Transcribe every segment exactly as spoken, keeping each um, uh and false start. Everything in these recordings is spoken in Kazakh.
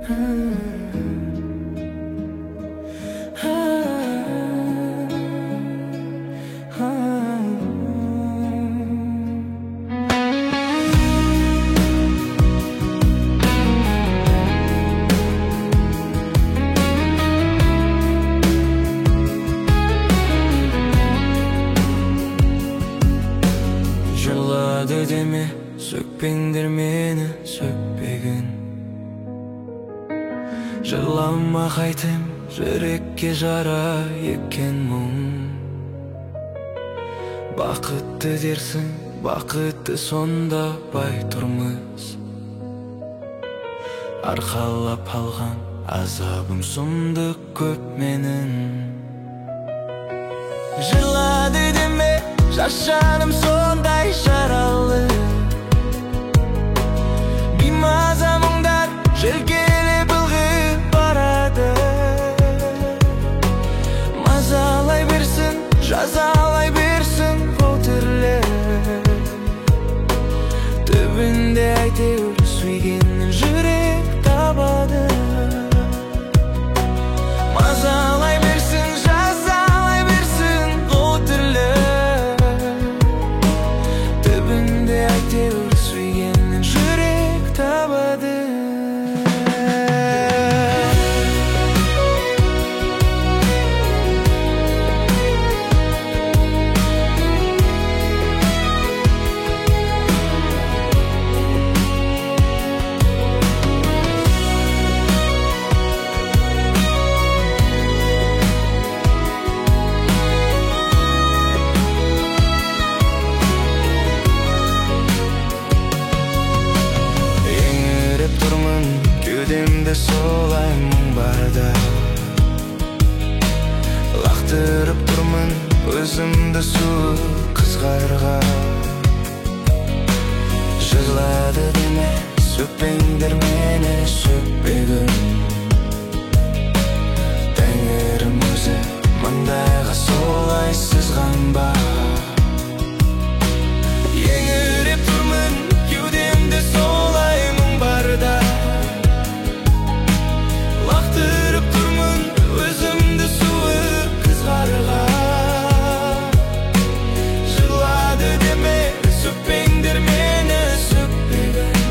Жырлады деме, сөкпеңдер мені, сөкпегін. Жырлама қайтем, жүрекке жара еккен мұң. Бақытты дерсің, бақытты сонда бай тұрмыз. Арқалап алған азабым сұмдық көп менің. Жырлады деме, жас жаным сондай жаралы. Беймаза мұңдар желкелеп ылғып барады. Мазалай берсін, жазалай берсін бұл тірлік. Түбінде әйтеуір сүйгенін жүрек табады. Мазалай берсін, жазалай берсін бұл тірлік. Түбінде әйтеуір сүйгенін жүрек табады. Кеудемде солай мұң барда. Лақтырып тұрмын өзімді суық қызғарға. Жырлады деме, сөкпеңдер мені, сөкпегін. Тәңірім өзі маңдайға солай сызған ба. Еңіреп тұрмын, кеудемде солай мұң барда. Лақтырып тұрмын өзімді суық қызғарға. Жырлады деме, сөкпеңдер мені, сөкпегін.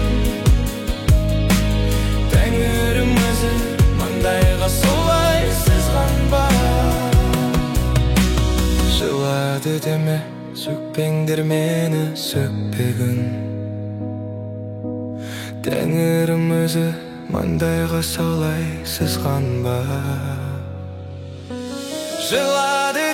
Тәңірім өзі маңдайға солай сызған ба. Жырлады деме, сөкпеңдер мені, сөкпегін. Тәңірім өзі маңдайға солай сызған ба. Жырлады